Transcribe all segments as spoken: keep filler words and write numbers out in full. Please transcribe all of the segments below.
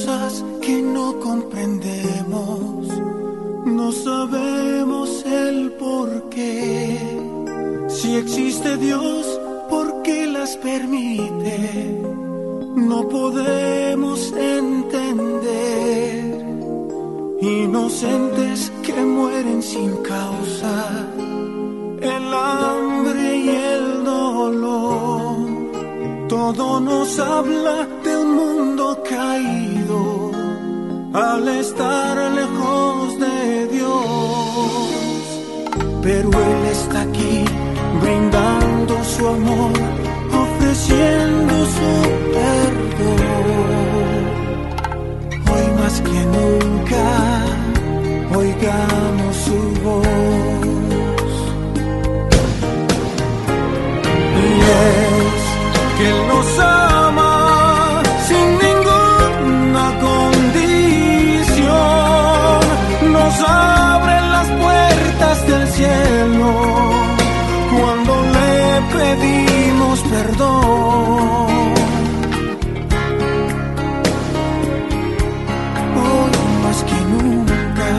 cosas que no comprendemos, no sabemos el por qué. Si existe Dios, ¿por qué las permite? No podemos entender. Inocentes que mueren sin causa, el hambre y el dolor. Todo nos habla de un mundo caído al estar lejos de Dios. Pero Él está aquí brindando su amor, ofreciendo su perdón. Hoy más que nunca, oigamos su voz. Y es que Él nos ama sin ninguna condición, nos abre las puertas del cielo cuando le pedimos perdón. Hoy más que nunca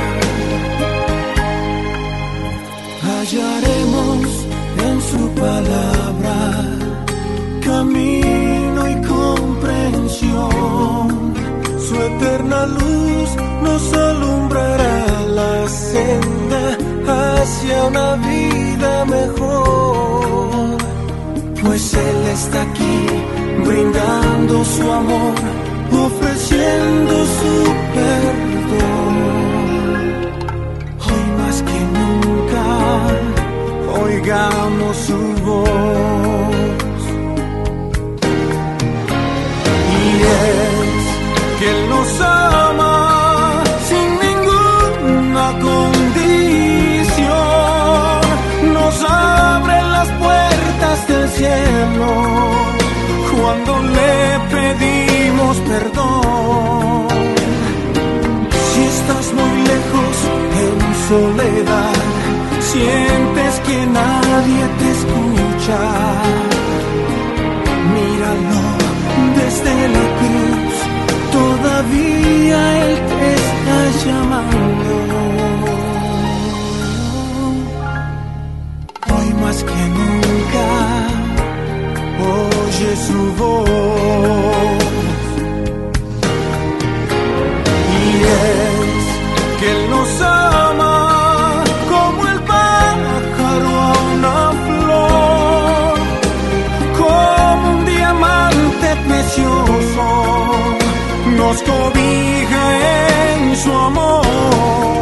hallaremos en su palabra camino y comprensión. Su eterna luz nos alumbrará la senda hacia una vida mejor. Pues Él está aquí brindando su amor, ofreciendo su perdón. Hoy más que nunca, oigamos su voz. Y es que Él nos ama sin ninguna condición, nos abre las puertas del cielo cuando le pedimos perdón. Si estás muy lejos en soledad, sientes que nadie te escucha, míralo desde la cruz, todavía Él te está llamando. Hoy más que nunca, oye su voz. Y es que Él nos ama como el pájaro a una flor, como un diamante precioso, nos cobija en su amor.